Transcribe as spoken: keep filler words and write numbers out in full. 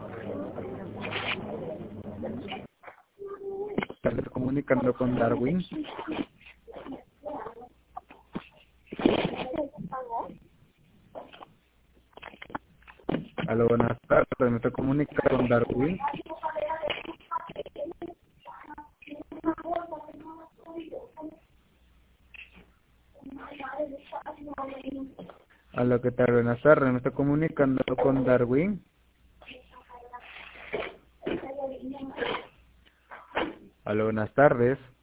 Estás comunicando con Darwin. Aló, buenas tardes, me estoy comunicando con Darwin. Aló, ¿qué tal? Buenas tardes, me estoy comunicando con Darwin. Aló, buenas tardes.